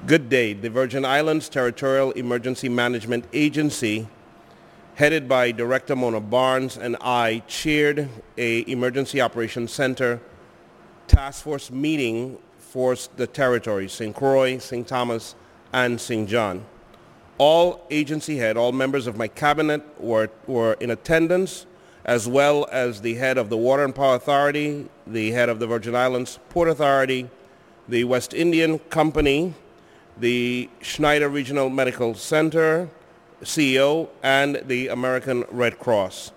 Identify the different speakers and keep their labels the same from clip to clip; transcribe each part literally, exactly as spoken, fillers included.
Speaker 1: Good day. The Virgin Islands Territorial Emergency Management Agency, headed by Director Mona Barnes, and I chaired a Emergency Operations Center task force meeting for the territories, Saint Croix, Saint Thomas, and Saint John. All agency head, all members of my cabinet were, were in attendance, as well as the head of the Water and Power Authority, the head of the Virgin Islands Port Authority, the West Indian Company, the Schneider Regional Medical Center C E O, and the American Red Cross.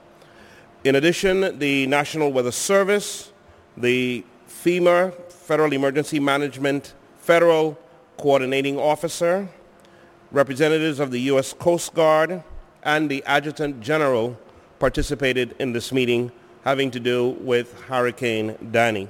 Speaker 1: In addition, the National Weather Service, the FEMA, Federal Emergency Management Federal Coordinating Officer, representatives of the U S Coast Guard, and the Adjutant General participated in this meeting having to do with Hurricane Danny.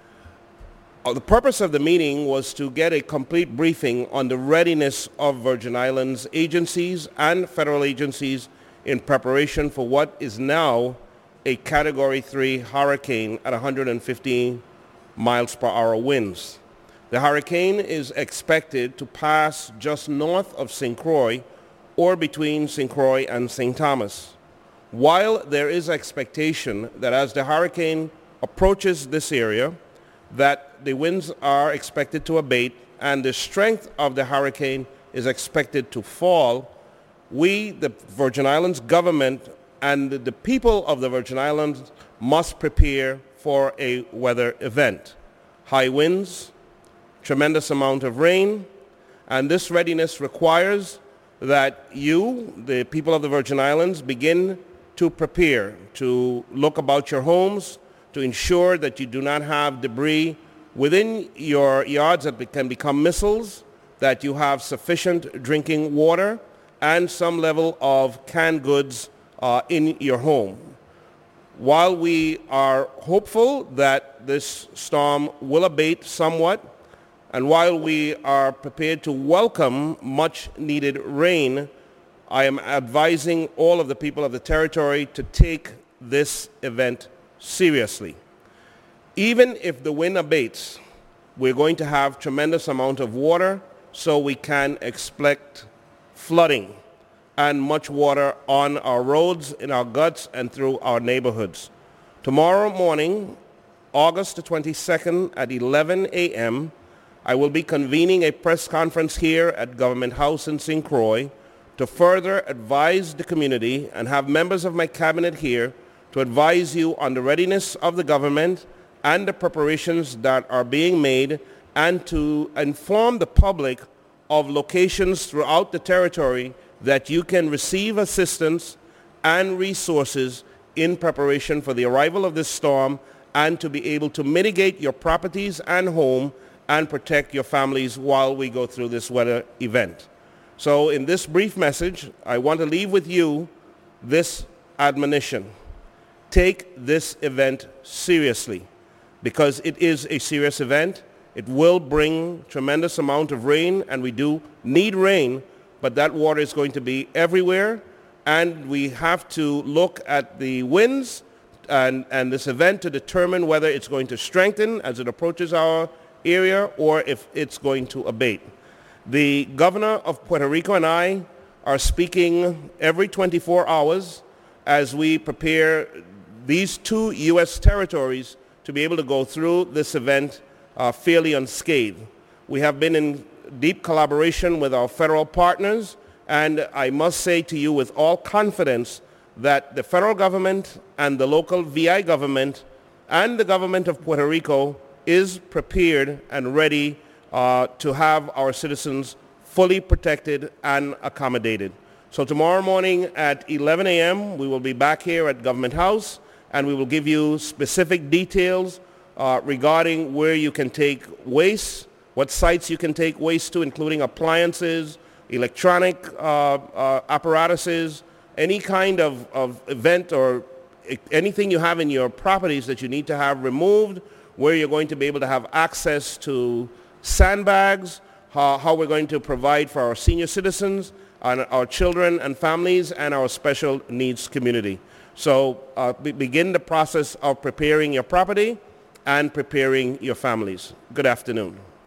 Speaker 1: Uh, the purpose of the meeting was to get a complete briefing on the readiness of Virgin Islands agencies and federal agencies in preparation for what is now a Category three hurricane at one hundred fifteen miles per hour winds. The hurricane is expected to pass just north of Saint Croix or between Saint Croix and Saint Thomas. While there is expectation that as the hurricane approaches this area, that the winds are expected to abate and the strength of the hurricane is expected to fall, we, the Virgin Islands government, and the people of the Virgin Islands must prepare for a weather event. High winds, tremendous amount of rain, and this readiness requires that you, the people of the Virgin Islands, begin to prepare, to look about your homes, to ensure that you do not have debris within your yards that can become missiles, that you have sufficient drinking water, and some level of canned goods uh, in your home. While we are hopeful that this storm will abate somewhat, and while we are prepared to welcome much needed rain, I am advising all of the people of the territory to take this event seriously. Even if the wind abates, we're going to have tremendous amount of water, so we can expect flooding and much water on our roads, in our guts, and through our neighborhoods. Tomorrow morning, August the twenty-second at eleven a.m., I will be convening a press conference here at Government House in Saint Croix to further advise the community and have members of my cabinet here to advise you on the readiness of the government and the preparations that are being made, and to inform the public of locations throughout the territory that you can receive assistance and resources in preparation for the arrival of this storm, and to be able to mitigate your properties and home and protect your families while we go through this weather event. So in this brief message, I want to leave with you this admonition. Take this event seriously, because it is a serious event. It will bring tremendous amount of rain, and we do need rain, but that water is going to be everywhere, and we have to look at the winds and, and this event to determine whether it's going to strengthen as it approaches our area or if it's going to abate. The governor of Puerto Rico and I are speaking every twenty-four hours as we prepare these two U S territories to be able to go through this event uh, fairly unscathed. We have been in deep collaboration with our federal partners, and I must say to you with all confidence that the federal government and the local V I government and the government of Puerto Rico is prepared and ready uh, to have our citizens fully protected and accommodated. So tomorrow morning at eleven a.m. we will be back here at Government House, and we will give you specific details uh, regarding where you can take waste, what sites you can take waste to, including appliances, electronic uh, uh, apparatuses, any kind of, of event or anything you have in your properties that you need to have removed, where you're going to be able to have access to sandbags, how, how we're going to provide for our senior citizens, and our children and families, and our special needs community. So uh, be- begin the process of preparing your property and preparing your families. Good afternoon.